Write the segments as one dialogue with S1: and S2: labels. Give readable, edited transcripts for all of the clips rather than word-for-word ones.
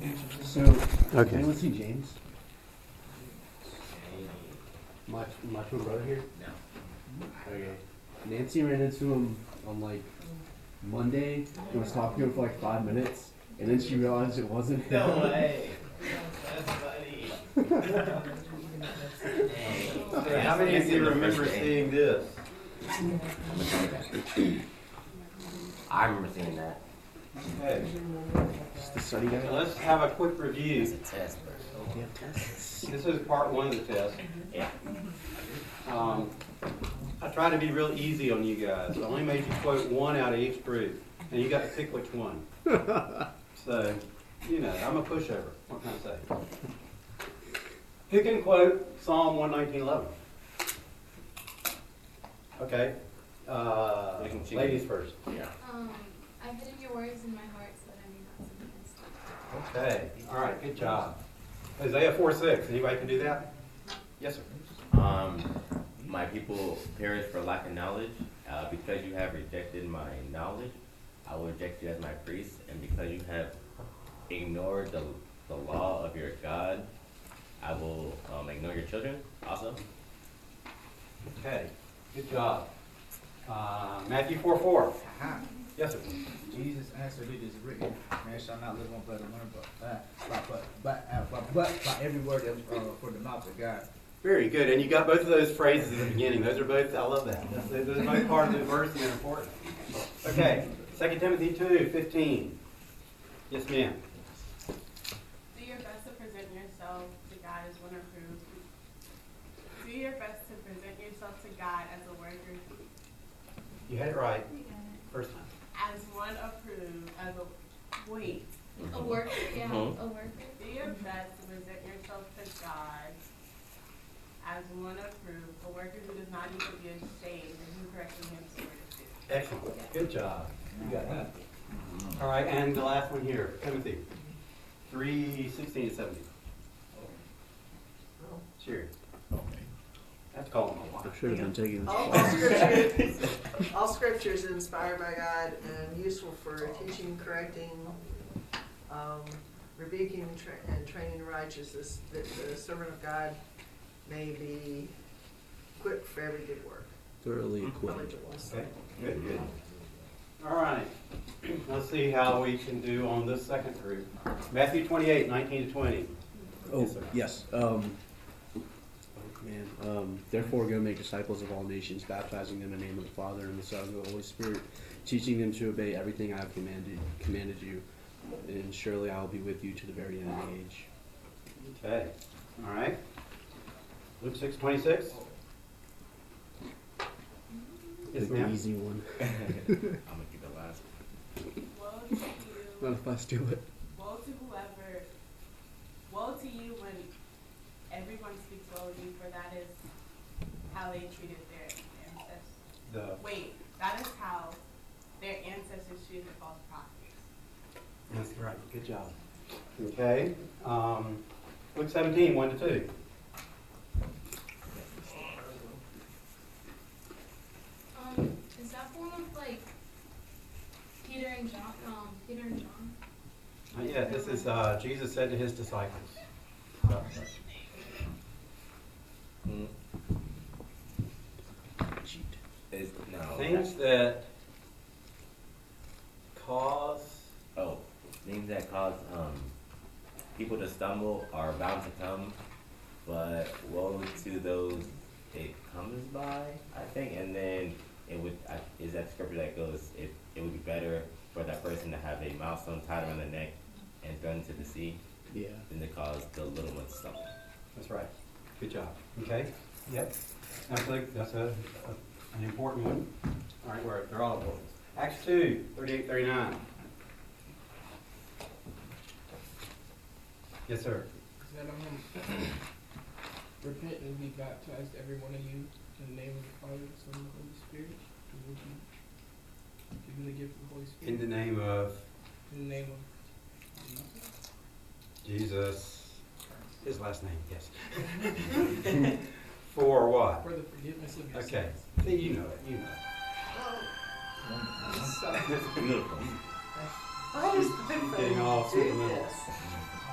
S1: So,
S2: Okay.
S1: anyone see James? My twin brother here?
S3: No.
S1: Okay. Nancy ran into him on like Monday and was talking to him for like 5 minutes, and then she realized it wasn't him.
S3: No way. That's funny.
S4: Hey, how many of you remember seeing this?
S3: I remember seeing that.
S4: Okay,
S1: It's the study guy.
S4: so let's have a quick
S3: It's
S4: review.
S3: a test, bro.
S1: We have tests.
S4: This is part one of the test.
S3: Yeah.
S4: I tried to be real easy on you guys. I only made you quote one out of each group, and you got to pick which one. So, you know, I'm a pushover. What can I say? Who can quote Psalm 119:11? Okay. Ladies first.
S3: Yeah.
S5: I've hidden your words in my heart so that I may not sin against you.
S4: Okay. All right. Good job. Isaiah 4:6. Anybody can do that? Yes, sir.
S3: My people perish for lack of knowledge. Because you have rejected my knowledge, I will reject you as my priest. And because you have ignored the law of your God, I will ignore your children also.
S4: Okay. Good job. Matthew 4:4. Yes, sir.
S6: Jesus answered, "It is written, man shall not live on bread alone, but by every word that for the mouth of God."
S4: Very good. And you got both of those phrases at the beginning. Those are both, I love that. Those are both part of the verse and they're important. Okay. 2 Timothy 2:15. Yes, ma'am.
S7: Do your best to present yourself to God as one approved. Do your best to present yourself to God as a worker,
S4: You had it right. First time.
S7: as one approved, as a wait.
S5: A worker, yeah,
S3: Mhm.
S5: a worker.
S7: Do your best to present yourself to God as one approved, a worker who does not need to be ashamed and who correcting him to word of truth.
S4: Excellent. Good job. You got that. All right. And the last one here. Timothy 3:16 to 17. Sherry. That's calling a lot.
S1: I should have been taking
S8: All scripture is inspired by God and useful for teaching, correcting, rebuking, and training in righteousness, that the servant of God may be equipped for every good work.
S1: thoroughly equipped.
S8: Knowledgeable.
S4: Okay. Good, good. All right. Let's see how we can do on this second group. Matthew 28:19 to 20.
S1: Oh,
S4: Yes, sir.
S1: yes. Therefore go make disciples of all nations, baptizing them in the name of the Father and the Son and the Holy Spirit, teaching them to obey everything I have commanded you. And surely I will be with you to the very end of the age.
S4: Okay. All right. Luke 6:26. Yes,
S1: The
S4: ma'am.
S1: easy one.
S3: I'm gonna keep it last.
S7: Woe to you,
S1: Not if I steal it.
S7: woe to whoever, woe to you when everyone speaks well of you, for that is how they treated their ancestors. Wait, that is how their ancestors treated the false prophets.
S4: That's right. Good job. Okay. Luke 17:1 to 2.
S5: Is that one with like Peter and John? Peter and John.
S4: Yeah, this is Jesus said to his disciples.
S3: Mm. No.
S4: Things that cause.
S3: Oh, things that cause people to stumble are bound to come, but woe to those it comes by, I think. And then it would is that scripture that goes it would be better for that person to have a milestone tied around their neck and thrown into the sea
S1: Yeah.
S3: than to cause the little ones to stumble.
S4: That's right. Good job. Okay. Yep. That's an important one. All right, they're all important. Acts 2:38-39. Yes, sir.
S9: That repent and be baptized, every one of you, in the name of the Father, the Son, and the Holy Spirit, and will be given the gift of the Holy Spirit.
S4: In the name of
S9: In the name of Jesus.
S4: Jesus. His last name, yes. For what?
S9: For the forgiveness of your
S4: Okay.
S9: sins.
S4: See, you know it. You know
S3: Beautiful.
S8: I just
S4: She's getting all
S8: do
S4: sentimental.
S8: this.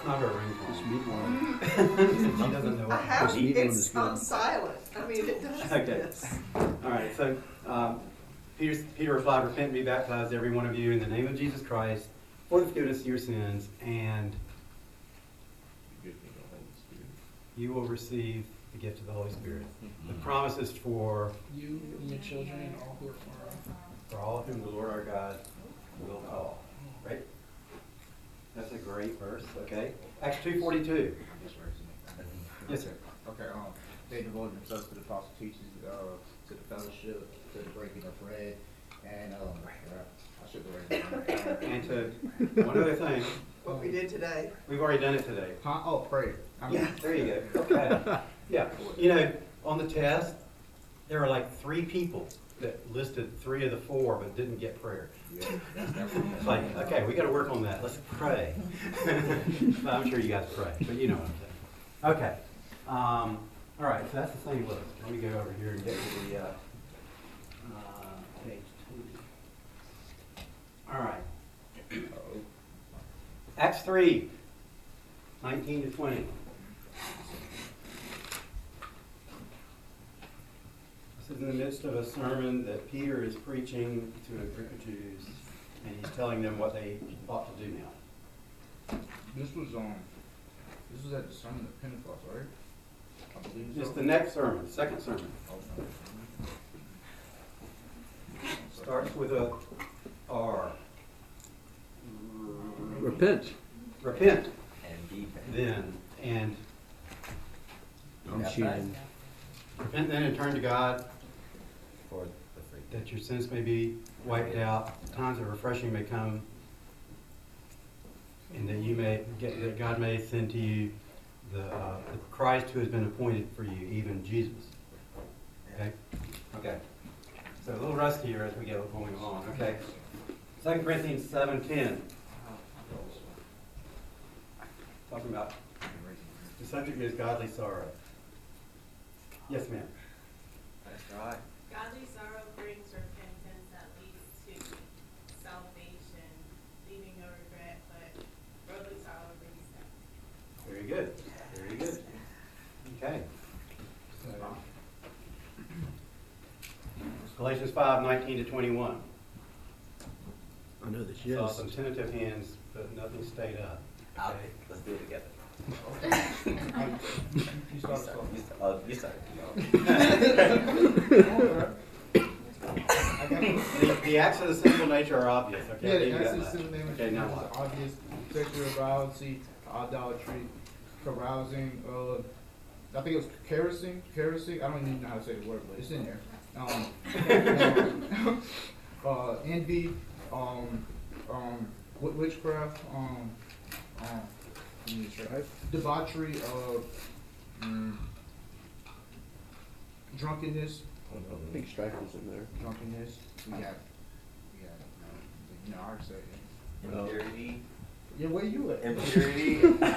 S4: That's not her
S1: Just
S4: ringtone.
S1: meet one.
S4: She doesn't know
S8: I
S4: what.
S8: have,
S1: Just leave one
S8: it's
S1: is
S8: on
S1: good.
S8: silent. I mean, it does
S4: Okay.
S8: this.
S4: All right, so Peter replied, repent and be baptized, every one of you, in the name of Jesus Christ, for the forgiveness of your sins, and
S9: Give me the Holy Spirit.
S4: you will receive the gift of the Holy Spirit. The promise is for
S9: You and your children and all who are far off.
S4: for all of whom the Lord our God will call. Right? That's a great verse, okay? Acts 2:42.
S6: This verse.
S4: Yes, sir.
S6: Okay, they devoted themselves to the apostle teachings, to the fellowship, to the breaking of bread, and, I should have read
S4: And to, one other thing,
S8: What we did today.
S4: we've already done it today.
S6: Huh? Oh, prayer.
S8: Yeah.
S4: There you go. Okay. Yeah. You know, on the test, there were like 3 people that listed 3 of the 4 but didn't get prayer.
S6: Yeah, that's definitely.
S4: It's like, okay, we got to work on that. Let's pray. But I'm sure you guys pray, but you know what I'm saying. Okay. All right, so that's the same list. Let me go over here and get to the page 2. All right. Acts 3, 19 to 20. This is in the midst of a sermon that Peter is preaching to a group of Jews, and he's telling them what they ought to do now.
S6: This was at the sermon of Pentecost, right? I believe so.
S4: It's the next sermon, second sermon. Starts with a R.
S1: Repent.
S4: Repent
S3: And be
S4: then, and
S1: I'm cheating.
S4: repent then and turn to God,
S3: for the free.
S4: that your sins may be wiped out, times of refreshing may come, and that you may get, that God may send to you the Christ who has been appointed for you, even Jesus. Okay? Okay. So a little rusty here as we go going along. Okay. 2 Corinthians 7:10. Talking about the subject is godly sorrow. Yes, ma'am.
S6: That's right.
S7: Godly sorrow brings repentance that leads to salvation, leaving no regret, but worldly sorrow brings death.
S4: Very good. Very good. Okay. So, Galatians 5:19 to 21.
S1: I know this,
S4: Saw
S1: yes.
S4: some tentative hands, but nothing stayed up.
S3: Out.
S4: Okay.
S3: Let's do it together.
S6: You start us off.
S3: You start.
S4: The acts of the sinful nature are obvious. Okay.
S6: Yeah,
S4: I
S6: the
S4: gave you that
S6: essence
S4: much.
S6: of the name of
S4: Okay, now
S6: Jesus
S4: what?
S6: is obvious. Sexual immorality, idolatry, carousing, I think it was kerosene, I don't even know how to say the word, but it's in there. Envy, witchcraft, debauchery, drunkenness,
S1: I think strife was in there.
S6: we got, you know, I already said it.
S3: Impurity.
S6: Yeah, where you at?
S3: Impurity.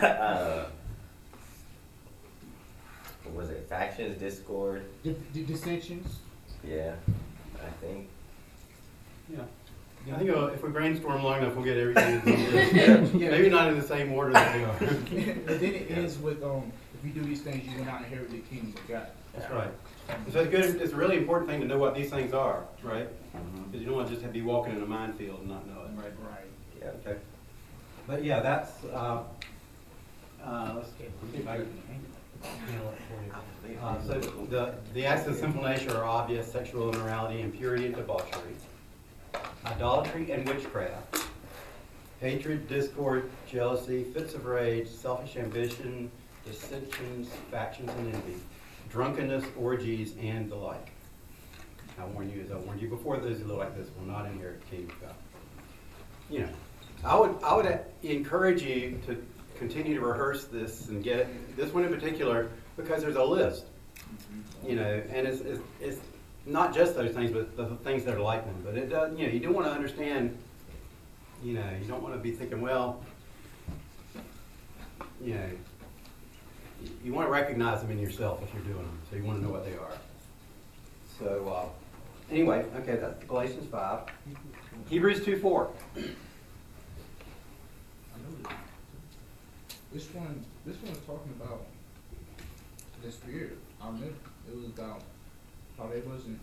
S3: What was it? Factions, discord.
S6: Dissensions.
S3: Yeah, I think.
S4: Yeah. I think if we brainstorm long enough, we'll get everything.
S6: Yeah.
S4: Maybe not in the same order that they are.
S6: And then it ends with, if you do these things, you will not inherit the kingdom of God.
S4: That's right. So it's good. It's a really important thing to know what these things are, right? Because you don't want to just be walking in a minefield and not know it, right?
S6: Right.
S3: Yeah.
S4: Okay. But yeah, that's. Let's see if I can handle it for you. So the acts of sinful nature are obvious: sexual immorality, impurity, and debauchery, idolatry and witchcraft, hatred, discord, jealousy, fits of rage, selfish ambition, dissensions, factions, and envy, drunkenness, orgies, and the like. I warn you, as I warned you before, those who live like this will not inherit the kingdom of God. You know, I would encourage you to continue to rehearse this and get it, this one in particular, because there's a list. You know, and it's not just those things, but the things that are like them. But it does, you know, you do want to understand. You know, you don't want to be thinking, well, you know, you want to recognize them in yourself if you're doing them. So you want to know what they are. So anyway, okay, that's Galatians 5. Hebrews 2:4.
S6: This one was talking about the spirit. I remember it was about how they wasn't.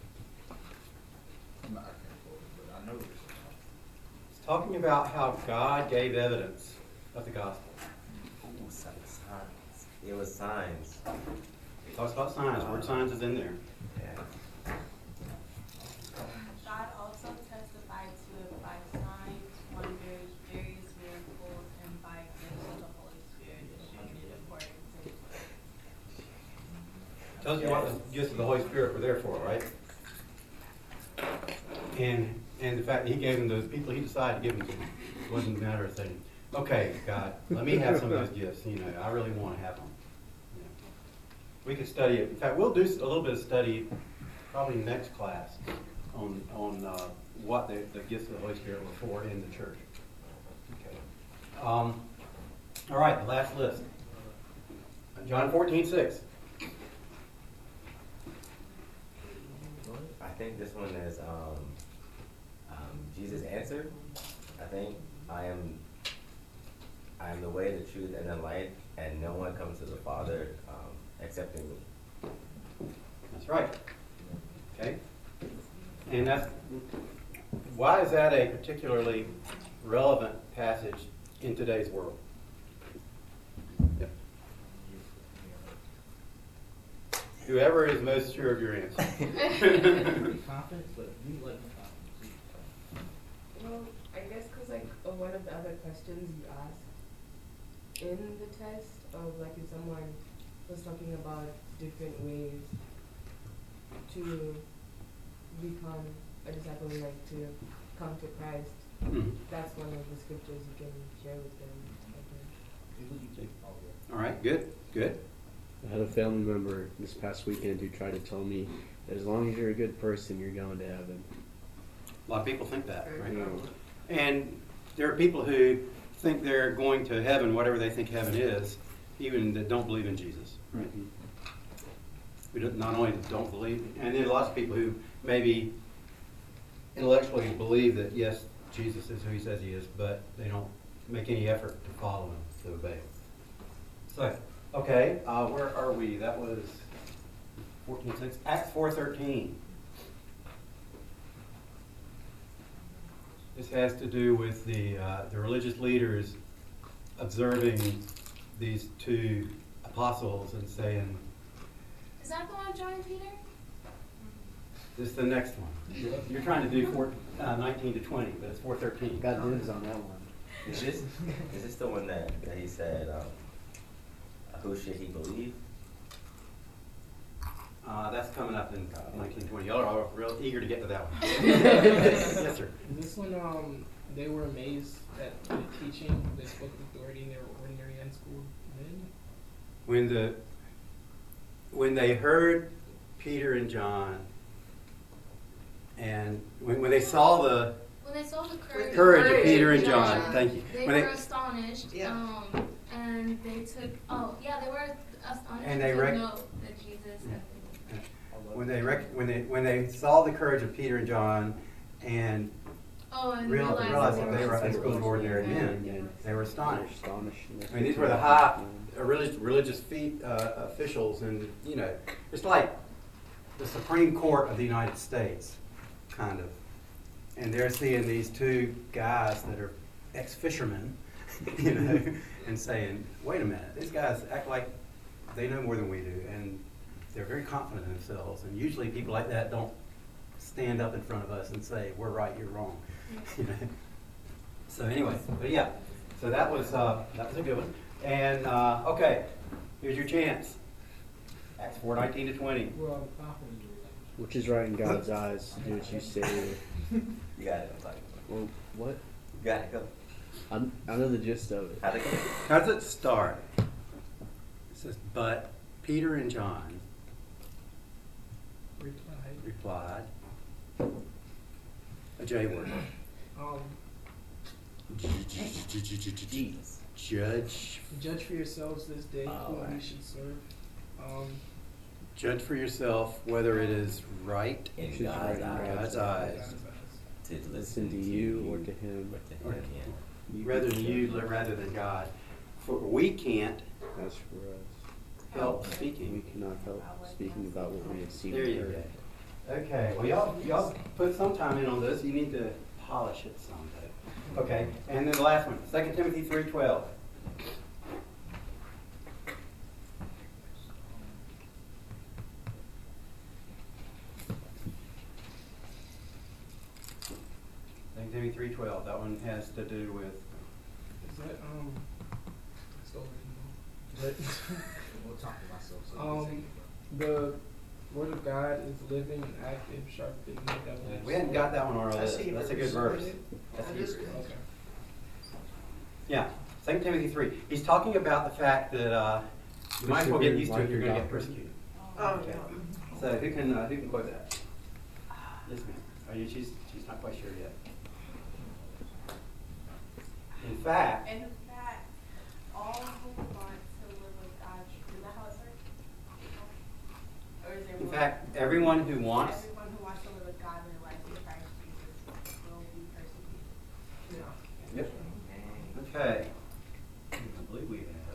S6: I can't quote it, but I know what it's about.
S4: It's talking about how God gave evidence of the gospel.
S3: Ooh, signs. It was signs.
S4: It talks about signs. Word signs is in there.
S3: Yeah.
S7: God also testified to it by signs, wonders, various miracles, and by gifts of the Holy Spirit distributed according to his will.
S4: Tells you what the gifts of the Holy Spirit were there for, right? And the fact that he gave them those people he decided to give them to wasn't a matter of saying, okay, God, let me have some of those gifts. You know, I really want to have them. You know. We could study it. In fact, we'll do a little bit of study probably next class on what the gifts of the Holy Spirit were for in the church. Okay. All right, the last list. John 14:6.
S3: I think this one is Jesus answered. I think I am the way, the truth, and the light, and no one comes to the Father except in me.
S4: That's right. Okay. And why is that a particularly relevant passage in today's world? Yep. Whoever is most sure of your answer.
S6: Confidence, but you like my confidence.
S2: Well, I guess because like one of the other questions you asked in the test of like if someone was talking about different ways to become a disciple and like to come to Christ, that's one of the scriptures you can share with them.
S4: All right, good.
S1: I had a family member this past weekend who tried to tell me that as long as you're a good person, you're going to heaven.
S4: A lot of people think that, right?
S1: You know,
S4: And there are people who think they're going to heaven, whatever they think heaven is, even that don't believe in Jesus. Right? We not only don't believe, and then lots of people who maybe intellectually believe that yes, Jesus is who he says he is, but they don't make any effort to follow him, to obey him. So, okay, where are we? That was 14:6. Acts 4:13. This has to do with the religious leaders observing these two apostles and saying,
S5: Is that the one, John and Peter?
S4: this is the next one. You're trying to do 19 to 20, but it's 4:13.
S1: got dibs on that one.
S3: Is this the one that he said, who should he believe?
S4: That's coming up in 1920. Y'all are real eager to get to that one. Yes, sir.
S9: Is this when they were amazed at the teaching, they spoke with authority, and they were ordinary unschooled men?
S4: When they heard Peter and John, and when they saw the
S5: When they saw the courage,
S4: courage of Peter and John, thank you.
S5: They
S4: When
S5: were astonished.
S8: Yeah.
S5: And they took. Oh, yeah, they were astonished.
S4: And they
S5: to know that Jesus had been.
S4: when they saw the courage of Peter and John, and
S5: Oh, and
S4: realized that they were unschooled ordinary men, they were astonished. I mean, these were the high religious officials, and you know, it's like the Supreme Court of the United States, kind of. And they're seeing these two guys that are ex-fishermen, you know, and saying, "Wait a minute, these guys act like they know more than we do," and they're very confident in themselves. And usually, people like that don't stand up in front of us and say, "We're right, you're wrong." You know? So anyway, but yeah, so that was a good one. And okay, here's your chance. Acts 4:19 to 20.
S9: We're all confident.
S1: Which is right in God's eyes. Do what you say.
S3: You got it. I'm talking about.
S1: Well, what?
S3: You got it. Go.
S1: I know the gist of it.
S3: How'd it go?
S4: How does it start? It says, "But Peter and John replied." A J word.
S3: Jeez.
S9: Judge for yourselves this day whom
S3: Alright.
S9: you should serve.
S4: Judge for yourself whether it is right
S3: In
S1: Choose
S3: God's
S1: right in
S3: eyes.
S1: God's eyes.
S3: To
S1: Listen to you or to him.
S3: Or to him, yeah.
S4: rather than you, rather than God. for we can't
S1: As for us,
S4: help
S1: we
S4: speaking.
S1: cannot help speaking about what we have seen
S4: There
S1: and
S4: you
S1: heard.
S4: go. Okay, well, y'all put some time in on this. You need to polish it some, though. Okay, and then the last one, 2 Timothy 3:12. Timothy 3:12. That one has to do with.
S9: Is that still
S6: We'll talk to myself. So
S9: the word of God is living and active, sharper than any double-edged
S4: We hadn't got that one on our
S8: That's
S4: list. That's a good
S8: Hebrews.
S4: verse. That's
S8: That is
S4: Hebrews.
S8: good.
S9: Okay.
S4: Yeah, 2 Timothy 3. He's talking about the fact that you might as well get used to it. You're going to get persecuted.
S8: Oh,
S4: Okay.
S8: yeah.
S4: So who can quote that? Yes, ma'am. Are you? She's not quite sure yet. In fact,
S7: all who want to live with God, is that how it starts? Or is there
S4: in
S7: more?
S4: fact, everyone who wants.
S7: Everyone who wants to live a godly life in Christ Jesus will be persecuted.
S4: Yep. Okay. I believe we have.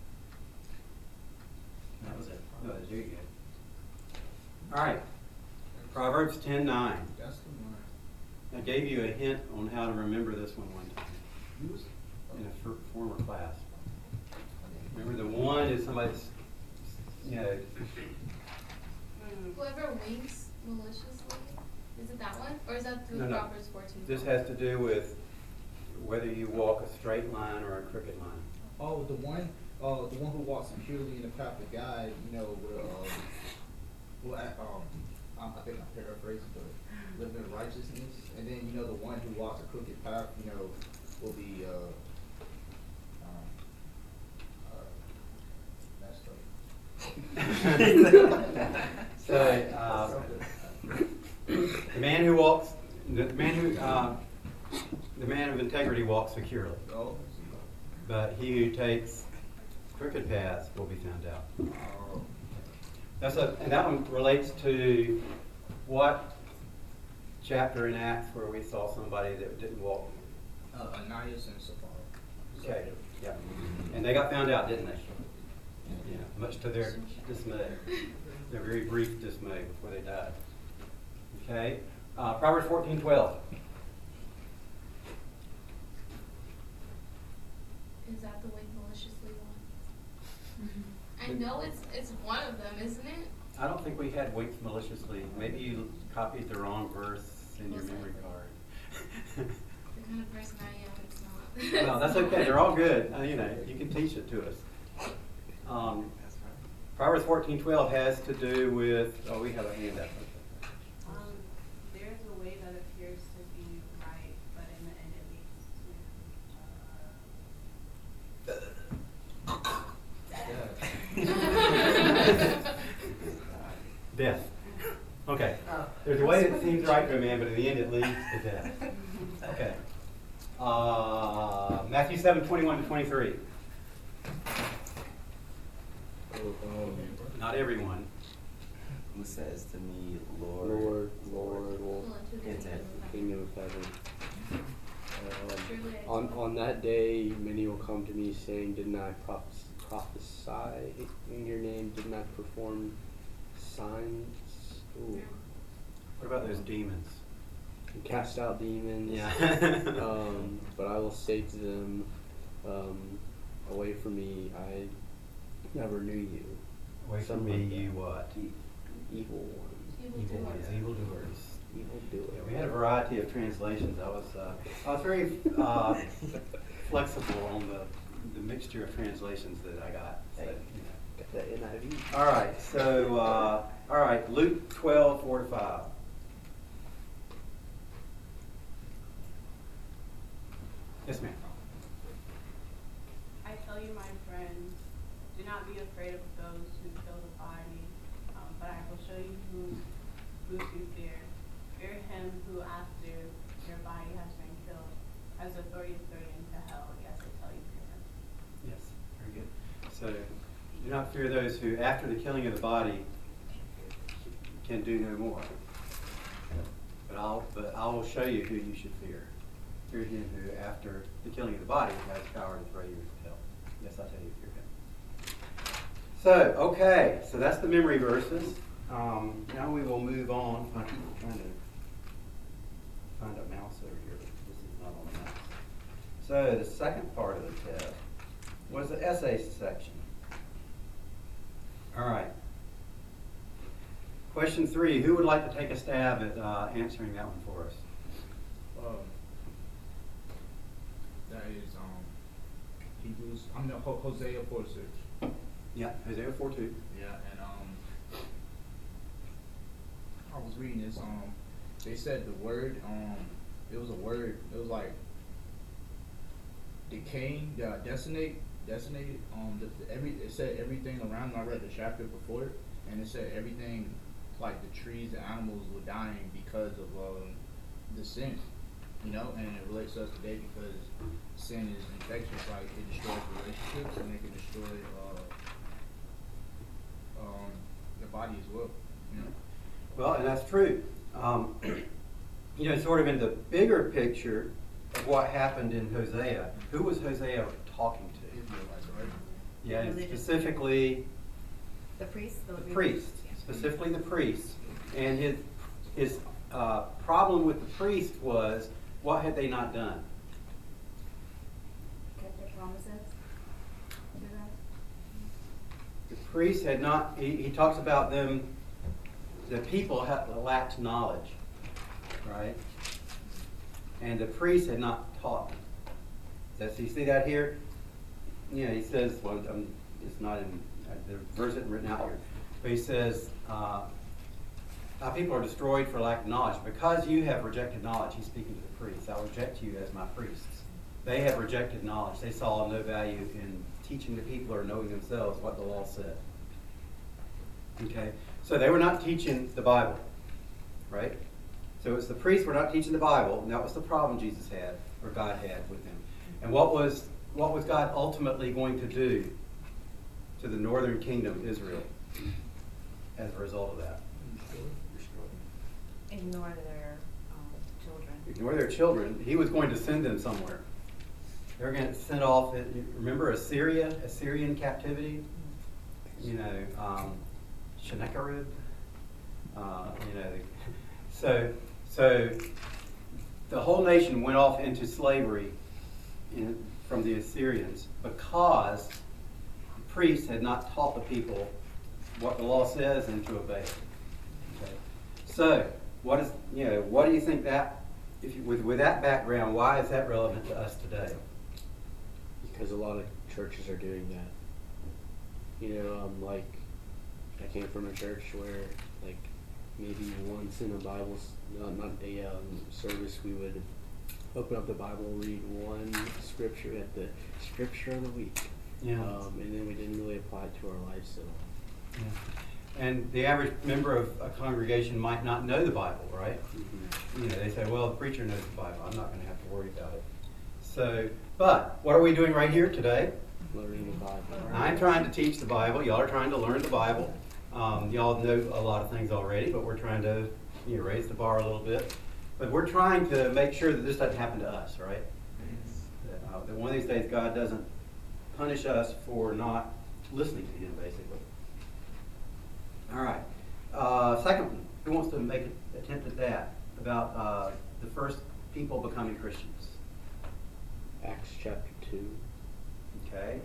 S4: That was it. No, that's very good. All right. Proverbs 10:9.
S6: that's the one.
S4: I gave you a hint on how to remember this one time in a former class. Remember, the one is somebody's,
S5: Whoever winks maliciously, is it that one? Or is that through
S4: No.
S5: Proverbs 14?
S4: This has to do with whether you walk a straight line or a crooked line.
S6: Oh, the one who walks securely in the path of God, I think I'm paraphrasing, but live in righteousness. And then, the one who walks a crooked path, will be, messed up.
S4: So, the man of integrity walks securely,
S6: Oh,
S4: but he who takes crooked paths will be found out.
S6: oh.
S4: And that one relates to what chapter in Acts where we saw somebody that didn't walk.
S6: Ananias and Sapphira.
S4: Okay, yeah. And they got found out, didn't they? Yeah, much to their dismay. Their very brief dismay before they died. Okay, Proverbs 14:12.
S5: Is that the wink maliciously one? I know it's one of them, isn't it?
S4: I don't think we had winks maliciously. Maybe you copied the wrong verse in your
S5: Was it?
S4: memory card.
S5: The kind of person I am, it's not.
S4: No, that's okay. They're all good. You can teach it to us. Proverbs 14:12 has to do with. Oh, we have a hand up.
S7: There's a way that appears to be right, but in the end it leads to
S4: Death. Okay.
S8: Oh.
S4: There's a way that seems right to a man, but in the end it leads to death. Okay. Matthew 7:21-23. Not everyone.
S3: Who says to me, Lord,
S1: Lord, Lord, will
S5: Well, into the
S3: Into
S1: kingdom of heaven.
S5: Truly I
S1: On
S5: tell you.
S1: on that day, many will come to me saying, "Didn't I prophesy in your name? Didn't I perform signs? Ooh.
S4: What about those demons?
S1: And cast out demons."
S4: Yeah.
S1: But I will say to them, "Away from me, I never knew you,
S4: Away from me, you what?
S1: evil ones,
S4: Evil ones, evildoers.
S1: evil doers."
S4: Yeah, we had a variety of translations. I was very flexible on the mixture of translations that I got. So,
S1: Got that NIV.
S4: All right, so all right, Luke 12:4-5. Yes, ma'am.
S7: I tell you, my friends, do not be afraid of those who kill the body, but I will show you who to fear. Fear him who, after your body has been killed, has authority to throw you into hell. Yes, I tell you, fear him.
S4: Yes, very good. So, do not fear those who, after the killing of the body, can do no more. But I will show you who you should fear. Fear him who, after the killing of the body, has power to throw you into hell. Yes, So, okay, so that's the memory verses. Now we will move on. I keep trying to find a mouse over here. This is not on the mouse. So the second part of the test was the essay section. All right. Question 3. Who would like to take a stab at answering that one for us?
S6: That is Hebrews. Hosea 4:6.
S4: Yeah, Hosea 4:2.
S6: Yeah, and I was reading this. They said the word. It was a word. It was like decaying, decimated. It said everything around. I read the chapter before it, and it said everything, like the trees and animals, were dying because of the sin. You know, and it relates to us today because sin is infectious. Like it destroys relationships, and it can destroy the body as well. You know.
S4: Well, and that's true. You know, sort of in the bigger picture of what happened in Hosea, who was Hosea talking to?
S6: Israelites, right?
S4: Yeah, and
S10: Religious.
S4: specifically
S10: The priest?
S4: the priest, specifically the priest. And his problem with the priest was, what had they not done?
S10: Kept their promises? To God?
S4: The priest had not, he talks about them, the people lacked knowledge, right? And the priest had not taught them. So you see that here? You know, he says, well, it's not in, the verse isn't written out here, but he says, our people are destroyed for lack of knowledge. Because you have rejected knowledge, he's speaking to the priests, I'll reject you as my priests. They have rejected knowledge. They saw no value in teaching the people or knowing themselves what the law said. Okay? So they were not teaching the Bible, right? So it's the priests were not teaching the Bible, and that was the problem Jesus had, or God had with them. And what was God ultimately going to do to the northern kingdom, Israel, as a result of that?
S10: Ignore their children.
S4: Ignore their children. He was going to send them somewhere. They were going to send off, remember Assyrian captivity? You know, Sennacherib. You know, so the whole nation went off into slavery from the Assyrians because the priests had not taught the people what the law says and to obey it. Okay. So what do you think that, with that background, why is that relevant to us today?
S1: Because a lot of churches are doing that. You know, like I came from a church where, like, maybe once in a Bible, not a service, we would open up the Bible, read one scripture at the scripture of the week,
S4: Yeah.
S1: and then we didn't really apply it to our lives at all.
S4: Yeah. And the average member of a congregation might not know the Bible, right?
S1: Mm-hmm.
S4: You know, they say, well, the preacher knows the Bible. I'm not going to have to worry about it. So, but what are we doing right here today?
S1: Learning the Bible.
S4: I'm trying to teach the Bible. Y'all are trying to learn the Bible. Y'all know a lot of things already, but we're trying to raise the bar a little bit. But we're trying to make sure that this doesn't happen to us, right? That one of these days God doesn't punish us for not listening to Him, basically. All right. Second one. Who wants to make an attempt at that? About the first people becoming Christians.
S1: Acts chapter 2.
S4: Okay.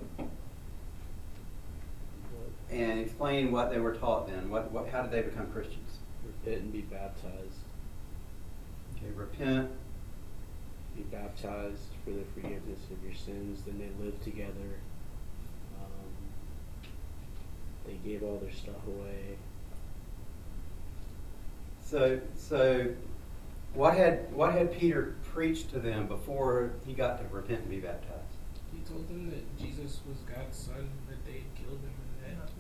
S4: And explain what they were taught then. How did they become Christians?
S1: Repent and be baptized.
S4: Okay, repent.
S1: Be baptized for the forgiveness of your sins. Then they lived together. They gave all their stuff away.
S4: So what had Peter preached to them before he got to repent and be baptized?
S9: He told them that Jesus was God's son, that they had killed him, and that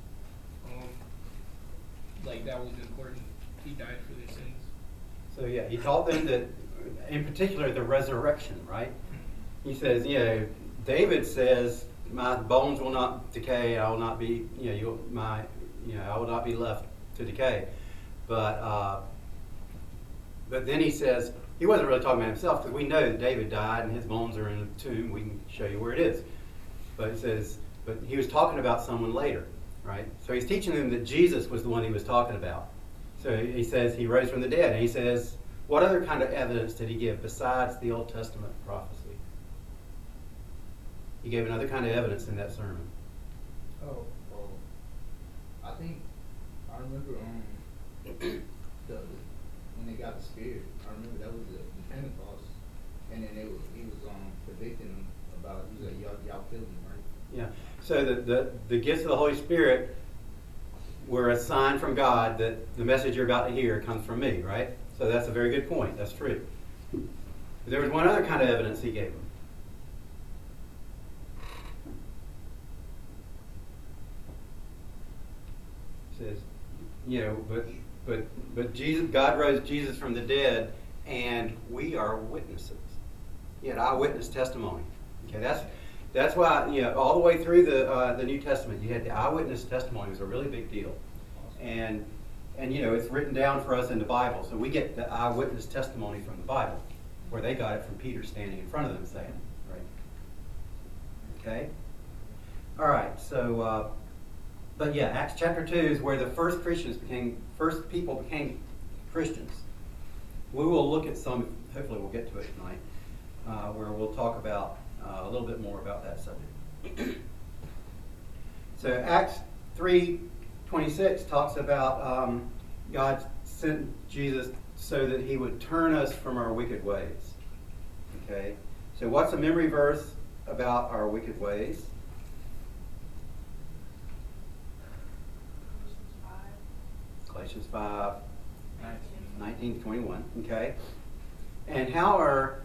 S9: like that was important. He died for their sins.
S4: So yeah, he taught them that, in particular, the resurrection, right? He says, David says, my bones will not decay. I will not be, I will not be left to decay. But then he says, he wasn't really talking about himself, because we know that David died and his bones are in a tomb. We can show you where it is. But he says, but he was talking about someone later. right? So he's teaching them that Jesus was the one he was talking about. So he says he rose from the dead, and he says, what other kind of evidence did he give besides the Old Testament prophecy? He gave another kind of evidence in that sermon.
S6: Oh, well, I think I remember when they got the Spirit. I remember that was the Pentecost, and then he was predicting them about. He was like, y'all killed him, right?
S4: Yeah. So the gifts of the Holy Spirit were a sign from God that the message you're about to hear comes from me, right? So that's a very good point. That's true. But there was one other kind of evidence he gave them. He says, you know, but Jesus, God rose Jesus from the dead, and we are witnesses. He had eyewitness testimony. Okay, that's why, you know, all the way through the New Testament, you had the eyewitness testimony. It was a really big deal, and you know, it's written down for us in the Bible, so we get the eyewitness testimony from the Bible, where they got it from Peter standing in front of them saying it, right? Okay. All right. So, but yeah, Acts chapter 2 is where the first people became Christians. We will look at some. Hopefully, we'll get to it tonight, where we'll talk about a little bit more about that subject. So Acts 3:26 talks about God sent Jesus so that he would turn us from our wicked ways. Okay? So what's a memory verse about our wicked ways? Galatians 5, 19 to 21. Okay? And how are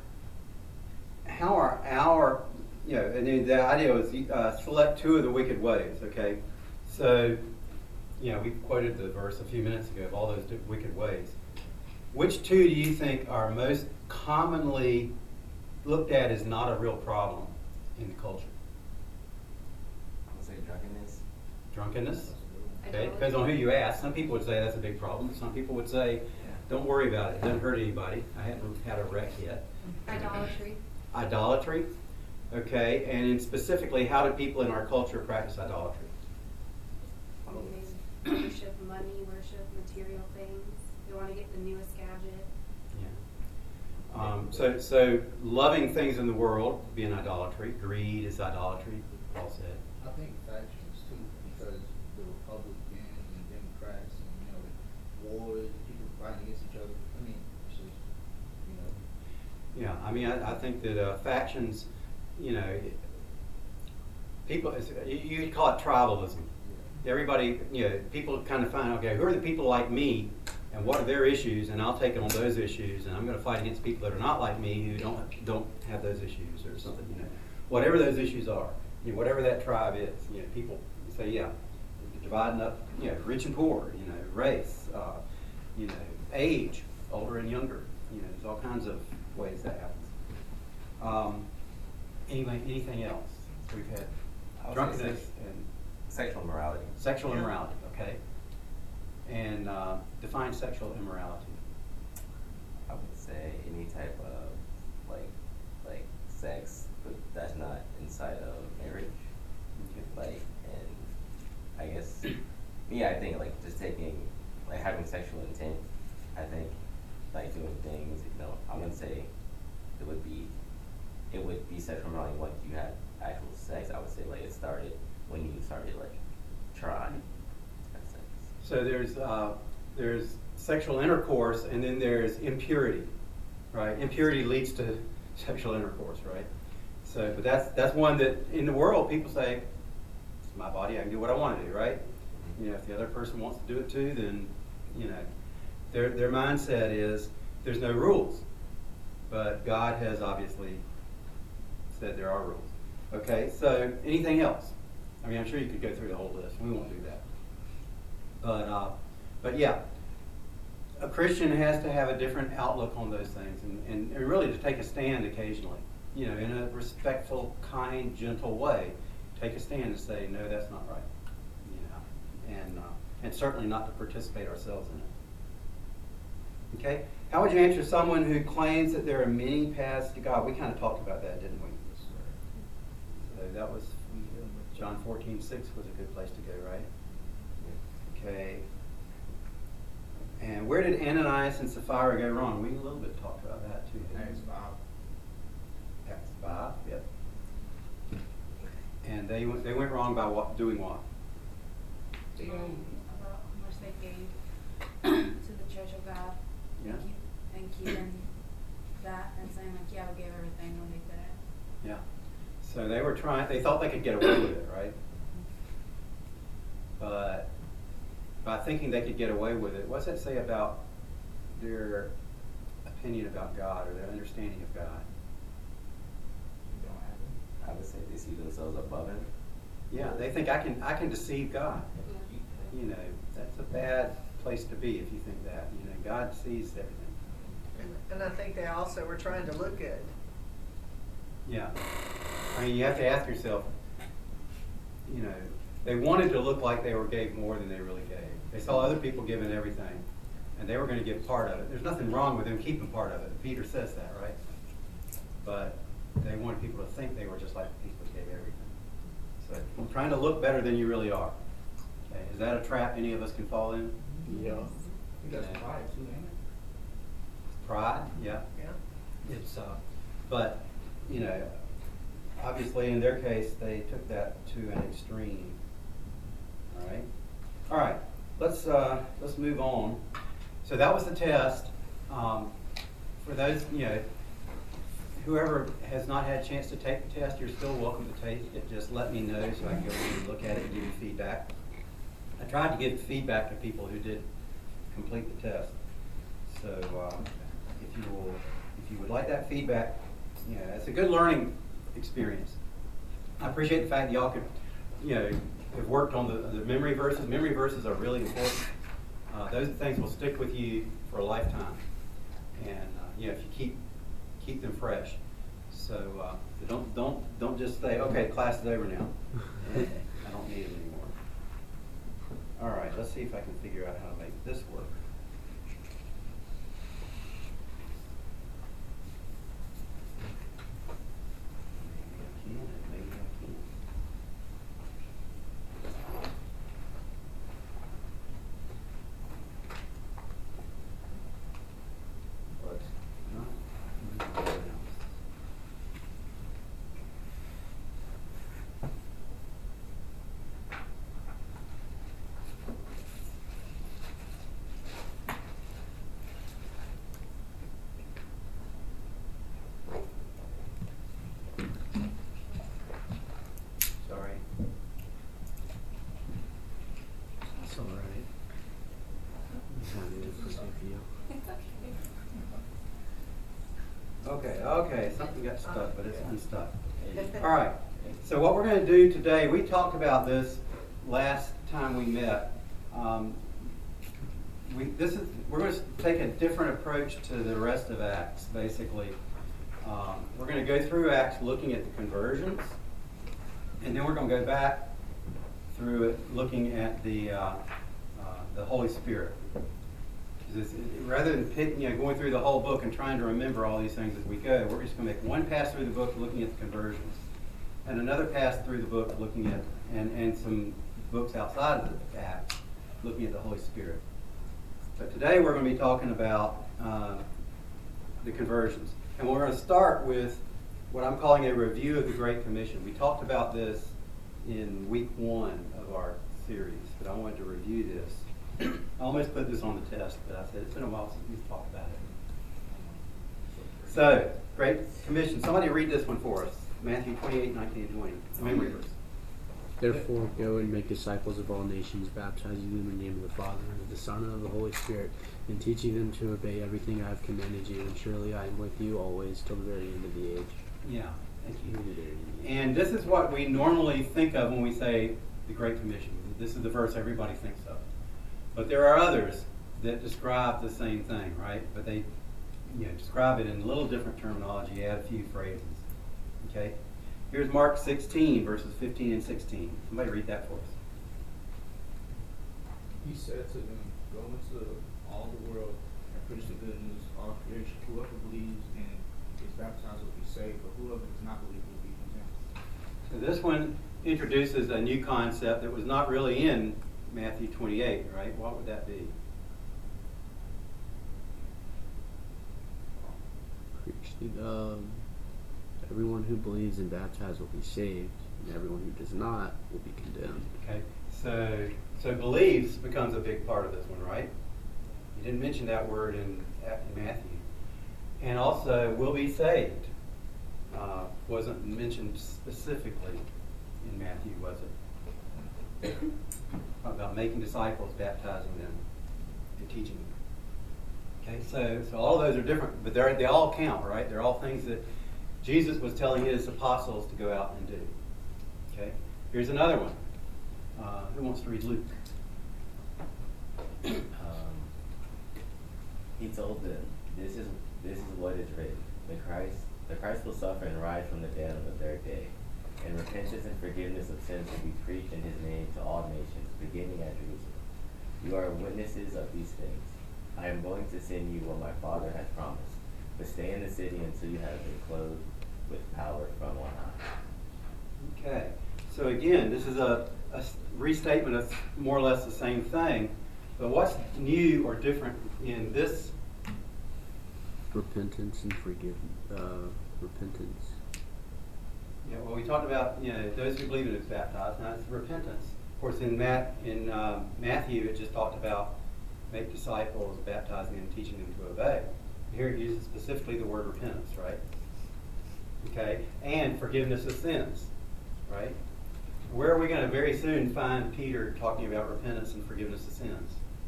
S4: our, you know, and the idea was select two of the wicked ways, okay? So, you know, we quoted the verse a few minutes ago of all those wicked ways. Which two do you think are most commonly looked at as not a real problem in the culture?
S3: I would say drunkenness.
S4: Drunkenness? Okay, depends on who you ask. Some people would say that's a big problem. Some people would say, don't worry about it. It doesn't hurt anybody. I haven't had a wreck yet.
S10: Idolatry.
S4: Idolatry. Okay, and in specifically, how do people in our culture practice idolatry?
S10: They worship money, worship material things. They want to get the newest gadget.
S4: Yeah. So loving things in the world would be an idolatry. Greed is idolatry. Paul said.
S6: I think factions too, because the Republicans and Democrats and, you know, wars, people fighting against each other. I mean, it's just, you know.
S4: Yeah, I mean, I think that factions, you know, people, you call it tribalism. Everybody, you know, people kind of find, okay, who are the people like me, and what are their issues, and I'll take on those issues, and I'm going to fight against people that are not like me who don't have those issues or something. You know, whatever those issues are, you know, whatever that tribe is, you know, people say, yeah, dividing up, you know, rich and poor, you know, race, you know, age, older and younger. You know, there's all kinds of ways that happens. Anything else? We've had drunkenness and
S3: Sexual immorality.
S4: sexual immorality. Okay, and define sexual immorality.
S3: I would say any type of like sex, but that's not inside of marriage.
S4: Okay.
S3: Like, and I guess I think like just taking like having sexual intent. I think like doing things. You know, I wouldn't say it would be sexual immorality once you had actual sex. I would say like it started when you started like trying.
S4: So there's sexual intercourse, and then there's impurity, right? Impurity leads to sexual intercourse, right? So, but that's one that in the world people say, it's my body, I can do what I want to do, right? You know, if the other person wants to do it too, then, you know, their mindset is there's no rules, but God has obviously said there are rules. Okay, so anything else? I mean, I'm sure you could go through the whole list. We won't do that. But yeah, a Christian has to have a different outlook on those things, and really to take a stand occasionally, you know, in a respectful, kind, gentle way, take a stand and say, no, that's not right, you know, and certainly not to participate ourselves in it. Okay, how would you answer someone who claims that there are many paths to God? We kind of talked about that, didn't we? So that was John 14:6 was a good place to go, right? Okay. And where did Ananias and Sapphira go wrong? We a little bit talked about that too. didn't we?
S6: Acts 5.
S4: Acts 5, yep. And they went wrong by doing what?
S5: About how much they gave to the Church of God.
S4: Yeah.
S5: And keeping that and saying like, yeah, we gave everything when they didn't.
S4: Yeah. So they thought they could get away with it, right? But by thinking they could get away with it, what's that say about their opinion about God or their understanding of God?
S6: You don't have it.
S3: I would say they see themselves above him.
S4: Yeah, they think I can deceive God. You know, that's a bad place to be if you think that. You know, God sees everything.
S8: And I think they also were trying to look good.
S4: Yeah. I mean, you have to ask yourself, you know, they wanted to look like they gave more than they really gave. They saw other people giving everything, and they were going to give part of it. There's nothing wrong with them keeping part of it. Peter says that, right? But they wanted people to think they were just like the people who gave everything. So trying to look better than you really are. Okay. Is that a trap any of us can fall in?
S1: Yeah.
S6: I think that's pride too, ain't it?
S4: Pride, yeah.
S8: Yeah.
S4: It's, but, you know, obviously in their case, they took that to an extreme. All right, let's move on. So that was the test. For those, you know, whoever has not had a chance to take the test, you're still welcome to take it. Just let me know so I can go in and look at it and give you feedback. I tried to give feedback to people who did complete the test. So if you would like that feedback, you know, it's a good learning experience. I appreciate the fact that y'all could, you know, have worked on the memory verses. Memory verses are really important. Those things will stick with you for a lifetime, and you know, if you keep them fresh. So don't just say, okay, class is over now. I don't need it anymore. All right, let's see if I can figure out how to make this work. Maybe I can, and maybe I can't. Let's not move on now. Sorry.
S1: That's all right. I'm happy to forgive you.
S4: Okay, something got stuck, but it's unstuck. All right, so what we're going to do today, we talked about this last time we met. We're going to take a different approach to the rest of Acts, basically. We're going to go through Acts looking at the conversions, and then we're going to go back through it looking at the Holy Spirit. Rather than going through the whole book and trying to remember all these things as we go, we're just going to make one pass through the book looking at the conversions, and another pass through the book looking at, and some books outside of the Acts looking at the Holy Spirit. But today we're going to be talking about the conversions. And we're going to start with what I'm calling a review of the Great Commission. We talked about this in week 1 of our series, but I wanted to review this. I almost put this on the test, but I said it's been a while since we've talked about it. So, Great Commission. Somebody read this one for us. Matthew 28, 19, and 20. The memory verse.
S1: Therefore, go and make disciples of all nations, baptizing them in the name of the Father, and of the Son, and of the Holy Spirit, and teaching them to obey everything I have commanded you. And surely I am with you always till the very end of the age.
S4: Yeah, thank you. And this is what we normally think of when we say the Great Commission. This is the verse everybody thinks of. But there are others that describe the same thing, right? But they describe it in a little different terminology, add a few phrases. Okay? Here's Mark 16, verses 15 and 16. Somebody read that for us.
S6: He said to them, go into all the world and preach the good news to all creation. Whoever believes and is baptized will be saved, but whoever does not believe will be condemned.
S4: So this one introduces a new concept that was not really in Matthew 28, right? What would that be?
S1: Everyone who believes and baptized will be saved, and everyone who does not will be condemned.
S4: Okay, so believes becomes a big part of this one, right? You didn't mention that word in Matthew. And also, will be saved. Wasn't mentioned specifically in Matthew, was it? About making disciples, baptizing them, and teaching them. Okay, so all of those are different, but they all count, right? They're all things that Jesus was telling his apostles to go out and do. Okay, here's another one. Who wants to read Luke?
S3: He told them, this is what is written. The Christ will suffer and rise from the dead on the third day. And repentance and forgiveness of sins will be preached in his name to all nations, beginning at Jerusalem. You are witnesses of these things. I am going to send you what my Father has promised, but stay in the city until you have been clothed with power from on high.
S4: Okay, so again, this is a restatement of more or less the same thing, but what's new or different in this?
S1: Repentance and repentance.
S4: Yeah, well, we talked about, those who believe it is baptized. Now it's repentance. Of course, in Matthew, it just talked about make disciples, baptizing them, teaching them to obey. Here it uses specifically the word repentance, right? Okay, and forgiveness of sins, right? Where are we going to very soon find Peter talking about repentance and forgiveness of sins?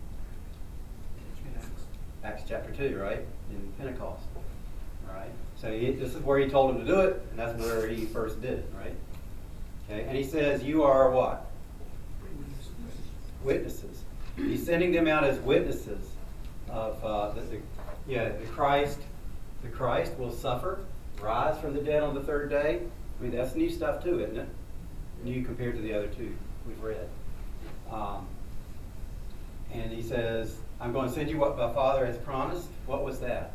S4: Acts chapter 2, right? In Pentecost. All right. So this is where he told them to do it, and that's where he first did it, right? Okay. And he says, "You are what? Witnesses." He's sending them out as witnesses of the Christ. The Christ will suffer, rise from the dead on the third day. I mean, that's new stuff too, isn't it? New compared to the other two we've read. And he says, "I'm going to send you what my Father has promised." What was that?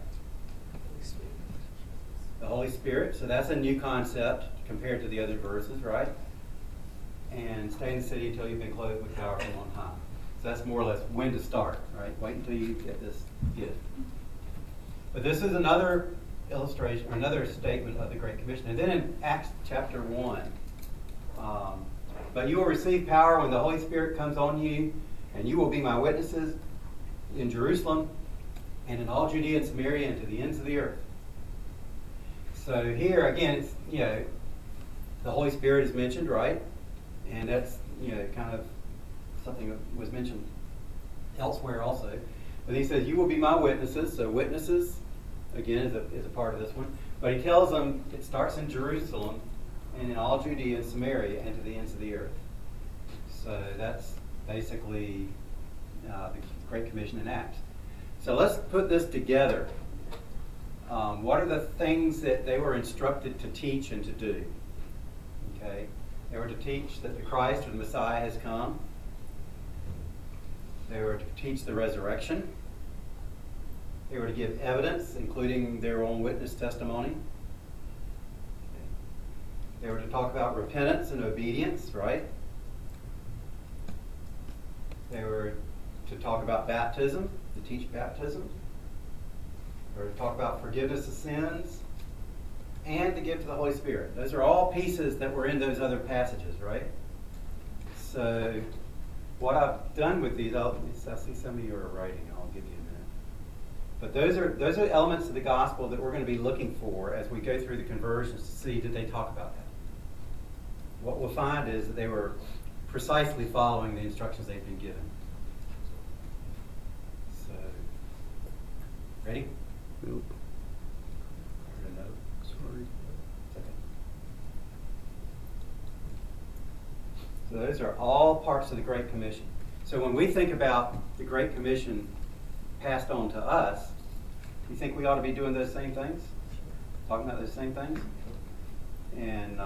S4: The Holy Spirit. So that's a new concept compared to the other verses, right? And stay in the city until you've been clothed with power from on high. So that's more or less when to start, right? Wait until you get this gift. But this is another illustration, or another statement of the Great Commission. And then in Acts chapter 1, but you will receive power when the Holy Spirit comes on you, and you will be my witnesses in Jerusalem and in all Judea and Samaria and to the ends of the earth. So here again, it's, the Holy Spirit is mentioned, right? And that's kind of something that was mentioned elsewhere also. But he says, "You will be my witnesses." So witnesses, again, is a part of this one. But he tells them it starts in Jerusalem and in all Judea and Samaria and to the ends of the earth. So that's basically the Great Commission in Acts. So let's put this together. What are the things that they were instructed to teach and to do? Okay, they were to teach that the Christ or the Messiah has come. They were to teach the resurrection. They were to give evidence, including their own witness testimony. They were to talk about repentance and obedience, right? They were to talk about baptism, to teach baptism. They were to talk about forgiveness of sins, and to give to the Holy Spirit. Those are all pieces that were in those other passages, right? So what I've done with these, I see some of you are writing. I'll give you a minute. But those are elements of the gospel that we're going to be looking for as we go through the conversions to see, did they talk about that? What we'll find is that they were precisely following the instructions they've been given. So, ready?
S1: Nope.
S4: No.
S1: Sorry.
S4: It's okay. So those are all parts of the Great Commission. So when we think about the Great Commission passed on to us, you think we ought to be doing those same things? Talking about those same things? And,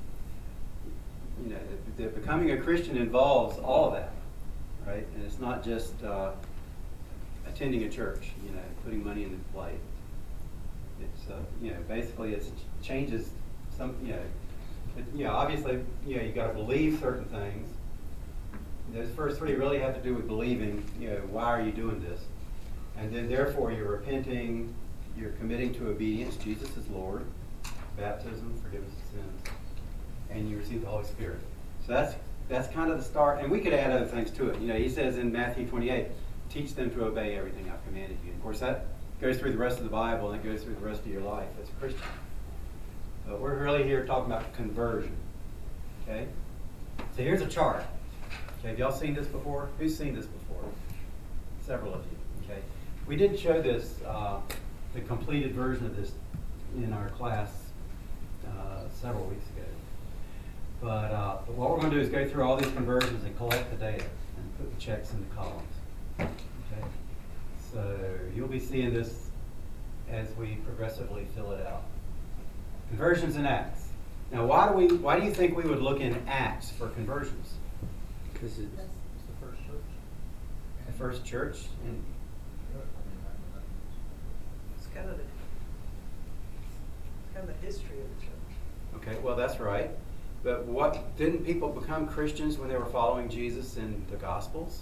S4: the becoming a Christian involves all of that, right? And it's not just attending a church, putting money in the plate. It's, basically it changes some, obviously, you got to believe certain things, Those first three really have to do with believing, why are you doing this? And then therefore you're repenting, you're committing to obedience, Jesus is Lord, baptism, forgiveness of sins, and you receive the Holy Spirit. So that's kind of the start, and we could add other things to it. He says in Matthew 28, teach them to obey everything I've commanded you. Of course, that goes through the rest of the Bible, and it goes through the rest of your life as a Christian. But we're really here talking about conversion. Okay? So here's a chart. Okay, have y'all seen this before? Who's seen this before? Several of you. Okay. We did show this, the completed version of this in our class several weeks ago. But what we're going to do is go through all these conversions and collect the data and put the checks in the columns. Okay. So you'll be seeing this as we progressively fill it out. Conversions in Acts. Now, why do you think we would look in Acts for conversions?
S1: Because it's
S6: the first church.
S4: The first church? And
S8: It's kind of the history of the church.
S4: okay, well, that's right. But didn't people become Christians when they were following Jesus in the Gospels?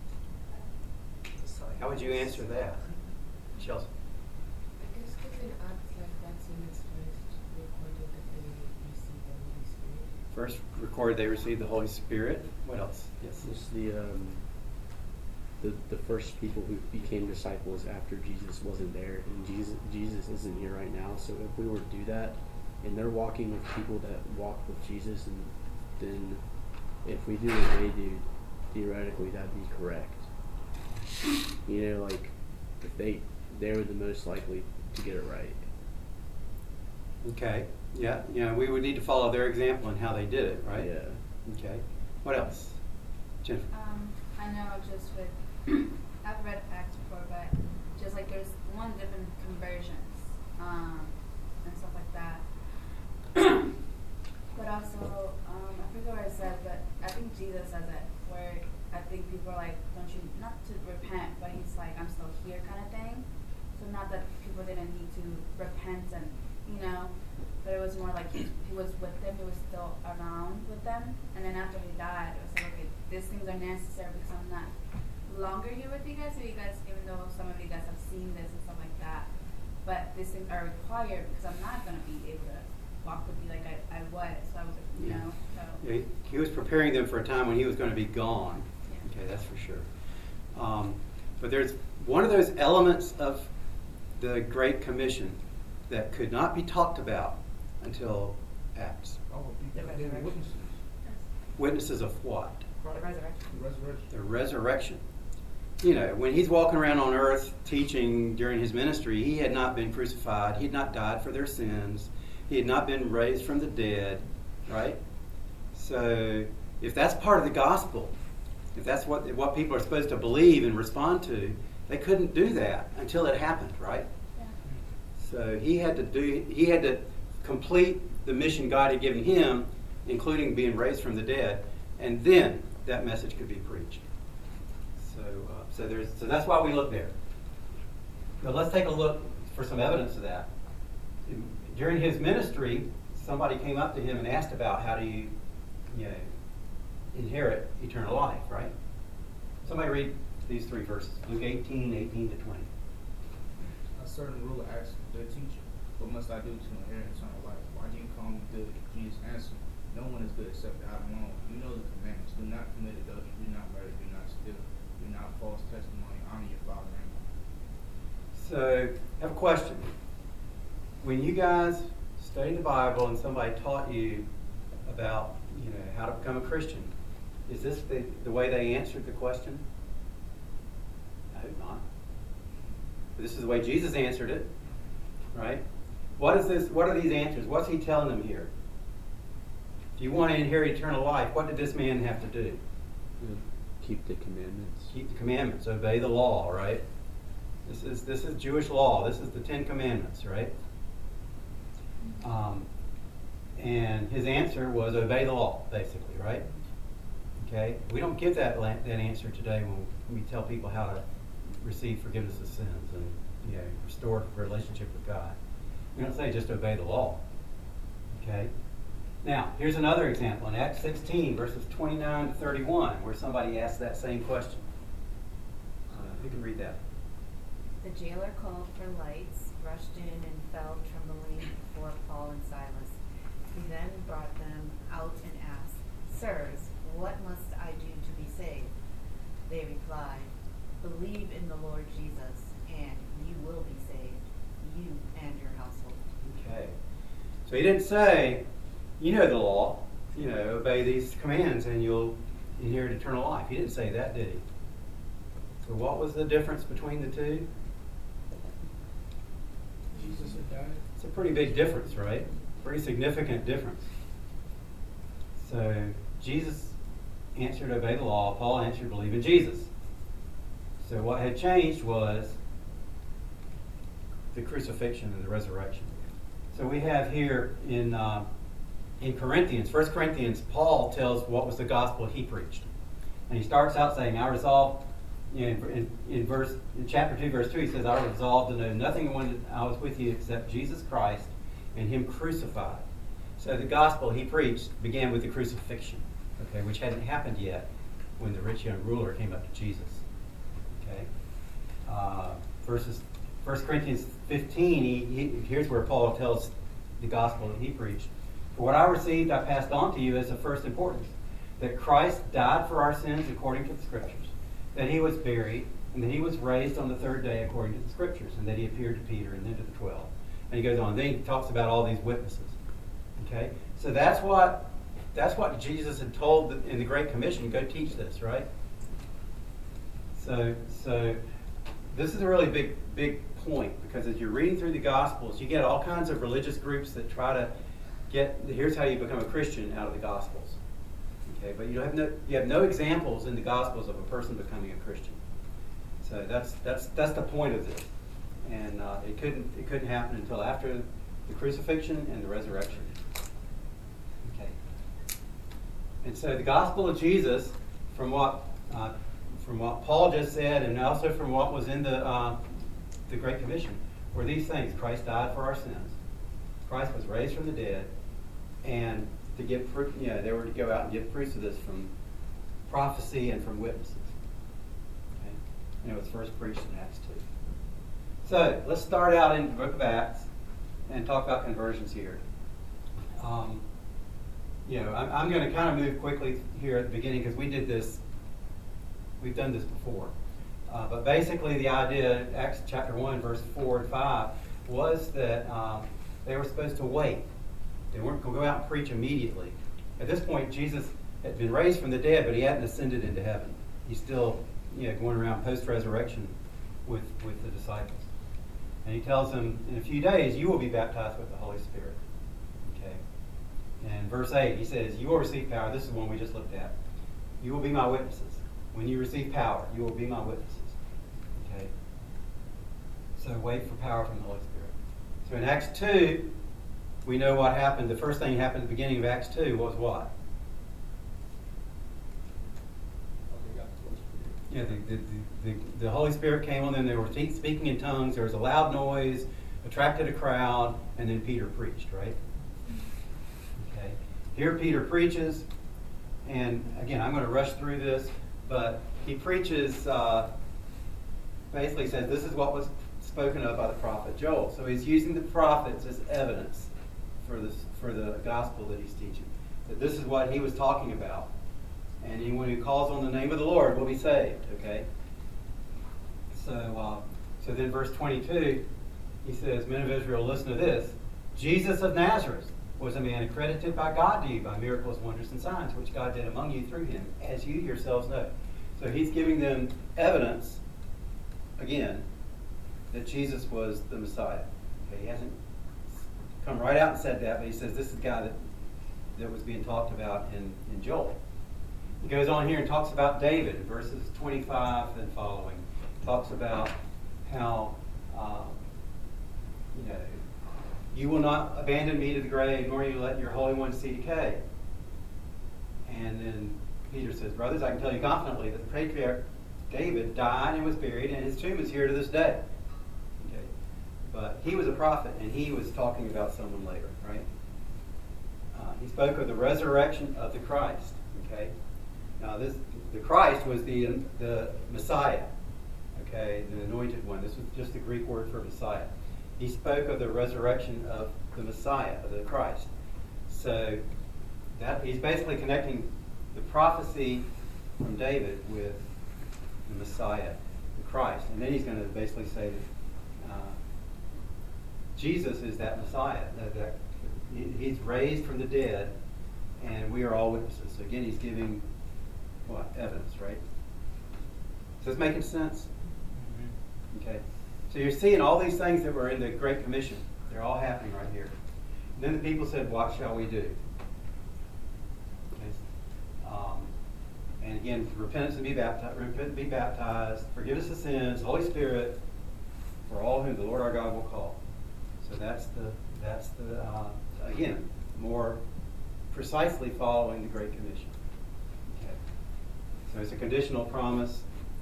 S4: How would you answer that, Chelsea?
S2: I guess because in Acts, that's when it's first recorded that they received the Holy Spirit.
S4: First recorded they received the Holy Spirit. What else? Yes.
S1: just the first people who became disciples after Jesus wasn't there, and Jesus isn't here right now. So if we were to do that, and they're walking with people that walk with Jesus, and then if we do what they do, theoretically that'd be correct. Like if they were the most likely to get it right.
S4: Okay. Yeah. We would need to follow their example in how they did it, right?
S1: Yeah.
S4: Okay. What else? Jennifer.
S11: I know just with, I've read Acts before, but just like there's different conversions, and stuff like that. But also, I forget where it said, but I think Jesus says it, where I think people are like, don't you, not to repent, but he's like, I'm still here kind of thing. So not that people didn't need to repent and, but it was more like he was with them, he was still around with them. And then after he died, it was like, okay, these things are necessary because I'm not longer here with you guys, so you guys, even though some of you guys have seen this and stuff like that, but these things are required because I'm not going to be able to walk with you like I was. So I was like, so.
S4: Yeah, he was preparing them for a time when he was going to be gone.
S11: Yeah.
S4: Okay, that's for sure. But there's one of those elements of the Great Commission that could not be talked about until Acts.
S6: Oh, people are witnesses.
S4: Witnesses of what?
S11: The resurrection.
S6: The resurrection.
S4: The resurrection. When he's walking around on earth teaching during his ministry, he had not been crucified. He had not died for their sins. He had not been raised from the dead, right? So if that's part of the gospel, if that's what people are supposed to believe and respond to, they couldn't do that until it happened, right?
S11: Yeah.
S4: So he had to complete the mission God had given him, including being raised from the dead, and then that message could be preached. So that's why we look there. But let's take a look for some evidence of that. During his ministry, somebody came up to him and asked about how do you inherit eternal life, right? Somebody read these three verses, Luke 18:18 to 20.
S6: A certain ruler asked their teacher, what must I do to inherit eternal life? Why do you call me good? Jesus answered, no one is good except God alone. You know the commandments. Do not commit adultery. Do not murder. Do not steal. Do not false testimony. Honor your father and mother.
S4: So, I have a question. When you guys studied the Bible and somebody taught you about, how to become a Christian, is this the way they answered the question? I hope not. This is the way Jesus answered it, right? What is this? What are these answers? What's he telling them here? If you want to inherit eternal life, what did this man have to do?
S1: Keep the commandments.
S4: Keep the commandments. Obey the law, right? This is Jewish law. This is the 10 Commandments, right? And his answer was obey the law, basically, right? Okay? We don't give that answer today when we tell people how to receive forgiveness of sins and restore relationship with God. We don't say just obey the law. Okay? Now, here's another example in Acts 16, verses 29 to 31, where somebody asked that same question. Who can read that?
S11: The jailer called for lights, rushed in, and fell trembling before Paul and Silas. He then brought them out and asked, Sirs, what must I do to be saved? They replied, Believe in the Lord Jesus, and you will be saved, you and your household.
S4: Okay. So he didn't say, you know the law, obey these commands and you'll inherit eternal life. He didn't say that, did he? So what was the difference between the two?
S9: Jesus had died.
S4: It's a pretty big difference, right? Pretty significant difference. So Jesus answered, obey the law. Paul answered, believe in Jesus. So what had changed was the crucifixion and the resurrection. So we have here in Corinthians, 1 Corinthians, Paul tells what was the gospel he preached. And he starts out saying, I resolved, in chapter 2, verse 2, he says, I resolved to know nothing when I was with you except Jesus Christ and him crucified. So the gospel he preached began with the crucifixion, okay, which hadn't happened yet when the rich young ruler came up to Jesus. Okay, 1 Corinthians 15, here's where Paul tells the gospel that he preached. For what I received, I passed on to you as of first importance, that Christ died for our sins according to the Scriptures, that he was buried, and that he was raised on the third day according to the Scriptures, and that he appeared to Peter and then to the 12. And he goes on. Then he talks about all these witnesses. Okay, so that's what Jesus had told in the Great Commission. Go teach this, right? So this is a really big point, because as you're reading through the Gospels, you get all kinds of religious groups that try to here's how you become a Christian out of the Gospels. Okay, but you have no examples in the Gospels of a person becoming a Christian. So that's the point of this, and it couldn't happen until after the crucifixion and the resurrection. Okay, and so the gospel of Jesus, from what Paul just said, and also from what was in the Great Commission, were these things: Christ died for our sins, Christ was raised from the dead, and to give proof, they were to go out and give proofs of this from prophecy and from witnesses. Okay, and it was first preached in Acts 2. So let's start out in the book of Acts and talk about conversions here. I'm going to kind of move quickly here at the beginning, because we've done this before. But basically the idea, Acts chapter 1, verse 4 and 5, was that they were supposed to wait. They weren't going to go out and preach immediately. At this point, Jesus had been raised from the dead, but he hadn't ascended into heaven. He's still going around post-resurrection with the disciples. And he tells them, in a few days, you will be baptized with the Holy Spirit. Okay. And verse 8, he says, you will receive power. This is the one we just looked at. You will be my witnesses. When you receive power, you will be my witnesses. Okay. So wait for power from the Holy Spirit. So in Acts 2, we know what happened. The first thing that happened at the beginning of Acts 2 was what? Yeah, the Holy Spirit came on them. They were speaking in tongues. There was a loud noise, attracted a crowd, and then Peter preached, right? Okay. Here Peter preaches, and again, I'm going to rush through this, but he preaches, basically says this is what was spoken of by the prophet Joel. So he's using the prophets as evidence for the gospel that he's teaching. That this is what he was talking about. And anyone who calls on the name of the Lord will be saved. Okay. So then verse 22, he says, "Men of Israel, listen to this. Jesus of Nazareth was a man accredited by God to you by miracles, wonders, and signs, which God did among you through him, as you yourselves know." So he's giving them evidence, again, that Jesus was the Messiah. Okay, he hasn't come right out and said that, but he says this is the guy that was being talked about in Joel. He goes on here and talks about David in verses 25 and following. Talks about how, you will not abandon me to the grave, nor you let your Holy One see decay. And then Peter says, brothers, I can tell you confidently that the patriarch David died and was buried, and his tomb is here to this day. Okay. But he was a prophet, and he was talking about someone later, right? He spoke of the resurrection of the Christ. Okay. Now the Christ was the Messiah. Okay, the anointed one. This was just the Greek word for Messiah. He spoke of the resurrection of the Messiah, of the Christ. So that he's basically connecting the prophecy from David with the Messiah, the Christ. And then he's going to basically say that Jesus is that Messiah, that he's raised from the dead, and we are all witnesses. So again, he's giving what? Evidence, right? Is this making sense? Mm-hmm. Okay. So you're seeing all these things that were in the Great Commission. They're all happening right here. And then the people said, what shall we do? Okay. And again, repentance and be baptized, forgiveness of sins, Holy Spirit, for all whom the Lord our God will call. So that's the again, more precisely following the Great Commission. Okay. So it's a conditional promise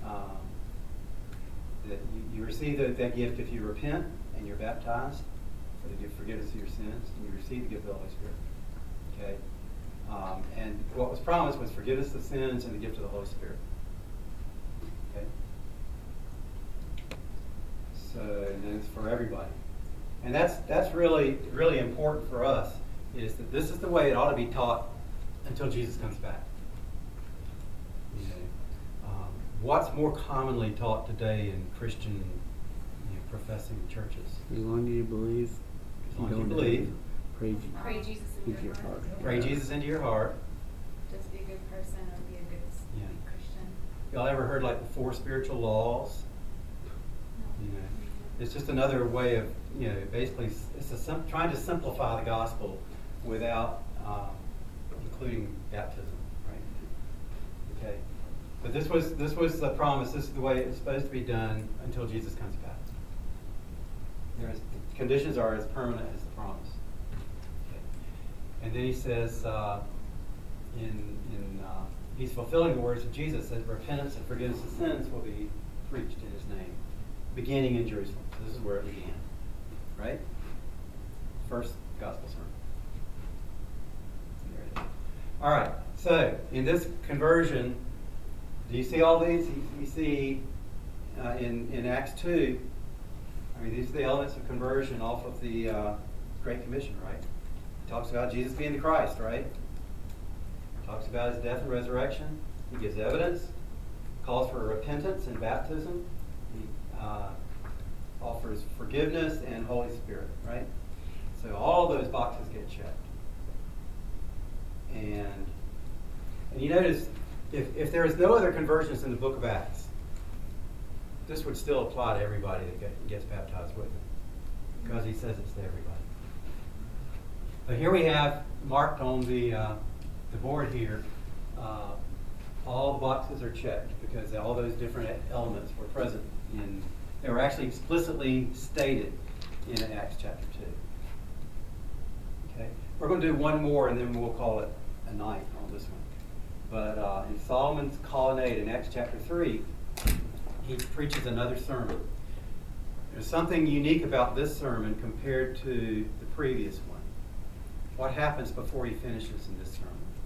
S4: that you receive that gift if you repent and you're baptized for the gift of forgiveness of your sins, and you receive the gift of the Holy Spirit. Okay. And what was promised was forgiveness of sins and the gift of the Holy Spirit. Okay. So and then it's for everybody. And that's really, really important for us, is that this is the way it ought to be taught until Jesus comes back. You know, what's more commonly taught today in Christian professing churches?
S1: As long as you believe.
S4: As long as you believe.
S10: Pray Jesus into your heart.
S4: Pray Jesus into your heart.
S11: Just be a good person or be a good Christian.
S4: Y'all ever heard like the 4 spiritual laws?
S11: No.
S4: You know, it's just another way of, basically it's trying to simplify the gospel without including baptism, right? Okay. But this was the promise. This is the way it's supposed to be done until Jesus comes back. The conditions are as permanent as the promise. Okay. And then he says, he's fulfilling the words of Jesus, that repentance and forgiveness of sins will be preached in his name, beginning in Jerusalem. So this is where it began, right? First gospel sermon. There it is. All right. So in this conversion, do you see all these? You see in Acts 2. I mean, these are the elements of conversion off of the Great Commission, right? It talks about Jesus being the Christ, right? It talks about his death and resurrection. He gives evidence, calls for repentance and baptism. He offers forgiveness and Holy Spirit, right? So all those boxes get checked. And you notice, if there is no other conversions in the book of Acts, this would still apply to everybody that gets baptized with him, because he says it's to everybody. But here we have marked on the board here, all the boxes are checked because all those different elements were present they were actually explicitly stated in Acts chapter 2. Okay, we're going to do one more and then we'll call it a night on this one. But in Solomon's Colonnade in Acts chapter 3, he preaches another sermon. There's something unique about this sermon compared to the previous one. What happens before he finishes in this sermon?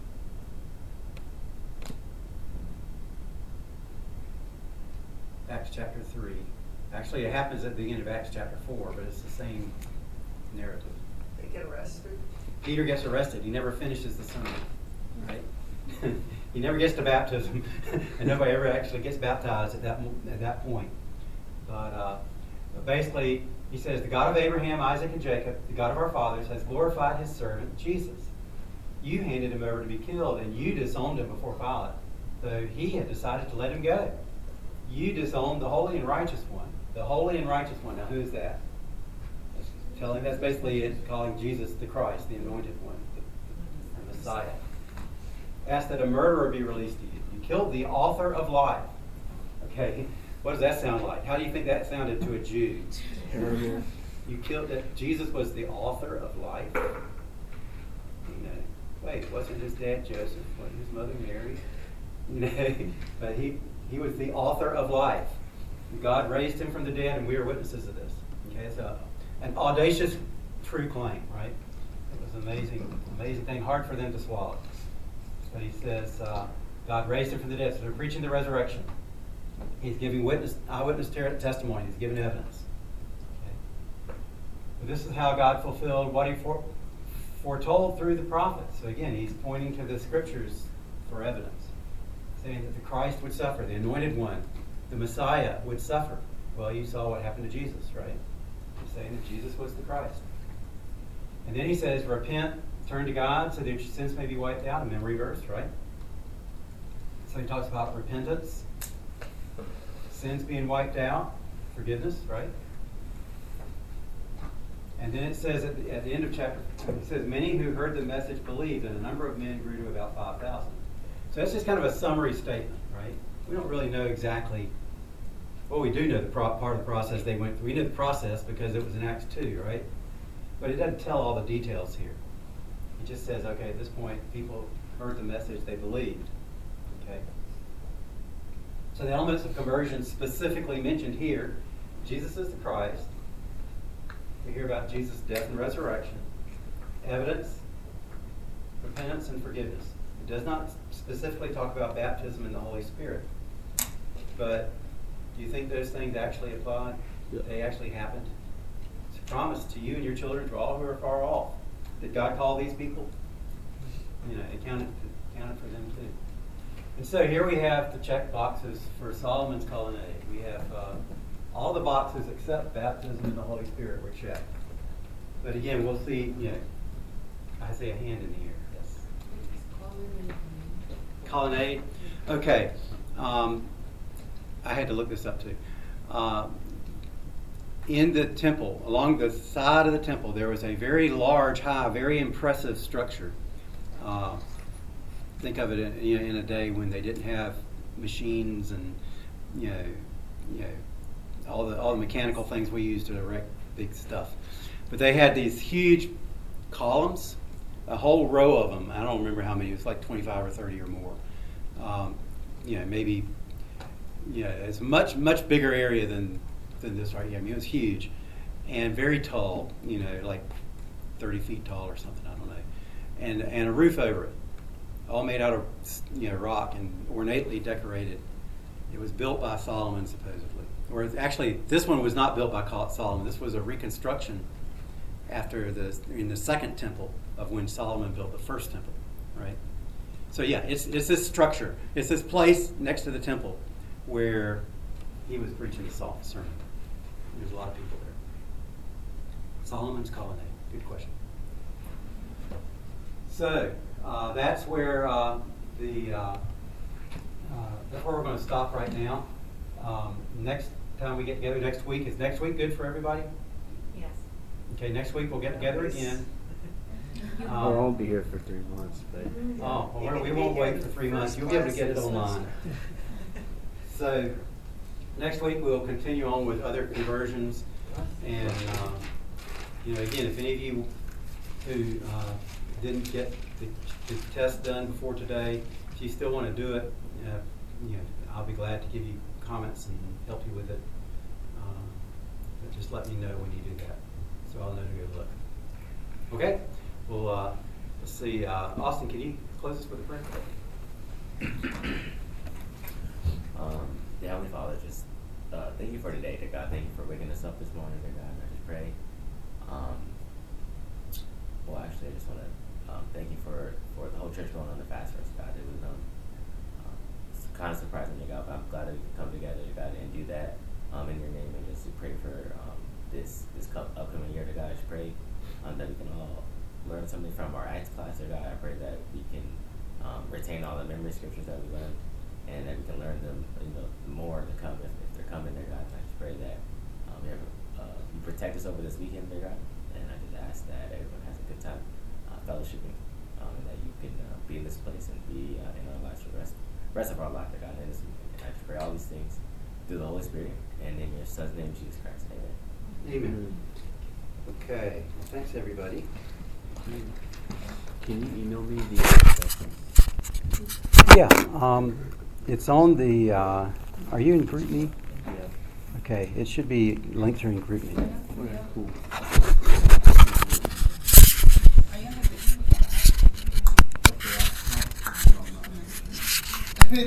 S4: Acts chapter 3. Actually, it happens at the beginning of Acts chapter 4, but it's the same narrative.
S8: They get arrested.
S4: Peter gets arrested. He never finishes the sermon, right? He never gets to baptism, and nobody ever actually gets baptized at that point. But basically, he says, the God of Abraham, Isaac, and Jacob, the God of our fathers, has glorified his servant, Jesus. You handed him over to be killed, and you disowned him before Pilate, though he had decided to let him go. You disowned the holy and righteous one. The holy and righteous one. Now, who is that? That's basically it, calling Jesus the Christ, the anointed one, the Messiah. Asked that a murderer be released to you. You killed the author of life. Okay, what does that sound like? How do you think that sounded to a Jew? You killed that Jesus was the author of life. Wait, wasn't his dad Joseph? Wasn't his mother Mary? But he was the author of life. God raised him from the dead, and we are witnesses of this. Okay, so an audacious, true claim, right? It was an amazing thing, hard for them to swallow. But he says, God raised him from the dead. So they're preaching the resurrection. He's giving eyewitness testimony. He's giving evidence. Okay. But this is how God fulfilled what he foretold through the prophets. So again, he's pointing to the scriptures for evidence, saying that the Christ would suffer, the anointed one, the Messiah would suffer. Well, you saw what happened to Jesus, right? He's saying that Jesus was the Christ. And then he says, repent, turn to God so that your sins may be wiped out, a memory verse, right? So he talks about repentance, sins being wiped out, forgiveness, right? And then it says at the end of chapter 2, it says, many who heard the message believed, and the number of men grew to about 5,000. So that's just kind of a summary statement, right? We don't really know exactly. Well, we do know the part of the process they went through. We know the process because it was in Acts 2, right? But it doesn't tell all the details here. It just says, okay, at this point, people heard the message, they believed. Okay. So the elements of conversion specifically mentioned here, Jesus is the Christ. We hear about Jesus' death and resurrection. Evidence, repentance, and forgiveness. It does not specifically talk about baptism in the Holy Spirit. But do you think those things actually apply?
S1: Yeah.
S4: They actually happened? It's a promise to you and your children, to all who are far off. Did God call these people? You know, it counted for them too. And so here we have the check boxes for Solomon's colonnade. We have all the boxes except baptism in the Holy Spirit were checked. But again, we'll see, you know, I see a hand in the air. Yes. Colonnade. Okay. I had to look this up too. In the temple, along the side of the temple, there was a very large, high, very impressive structure. Think of it in a day when they didn't have machines and all the mechanical things we use to erect big stuff. But they had these huge columns, a whole row of them. I don't remember how many. It was like 25 or 30 or more. Maybe it's a much bigger area than this right here. I mean, it was huge and very tall. Like 30 feet tall or something. I don't know. And a roof over it, all made out of rock and ornately decorated. It was built by Solomon supposedly. Or actually, this one was not built by Solomon. This was a reconstruction in the second temple of when Solomon built the first temple, right? So yeah, it's this structure. It's this place next to the temple where he was preaching the sermon. There's a lot of people there. Solomon's colonnade. Good question. So that's where that's where we're going to stop right now. Next time we get together next week, is next week good for everybody?
S11: Yes.
S4: Okay, next week we'll get together again.
S1: I won't be here for 3 months, but
S4: We won't wait for 3 months. You'll be able to get it online. So next week we'll continue on with other conversions, and again, if any of you who didn't get the test done before today, if you still want to do it, I'll be glad to give you comments and help you with it. But just let me know when you do that, so I'll know to go look. Okay. Well, let's see. Austin, can you close us with a prayer?
S3: Heavenly Father, just thank you for today, dear God. Thank you for waking us up this morning, dear God. And I just pray. I just want to thank you for the whole church going on the fast for us, God. It was it's kind of surprising, dear God, but I'm glad that we can come together, dear God, and do that in your name, and just to pray for this upcoming year, dear God. I just pray that we can all learn something from our Acts class, dear God. I pray that we can retain all the memory scriptures that we learned, and that we can learn them, more to come if they're coming, dear God. I just pray that you protect us over this weekend, dear God, and I just ask that everyone has a good time fellowshipping, and that you can be in this place and be in our lives for the rest of our life, dear God, in this weekend. And I just pray all these things through the Holy Spirit, and in your Son's name, Jesus Christ. Amen.
S4: Amen. Okay. Well, thanks, everybody.
S1: Can you email me the
S4: Yeah. It's on the. Are you in GroupMe?
S1: Yeah.
S4: Okay. It should be linked here in GroupMe.
S1: Okay, cool.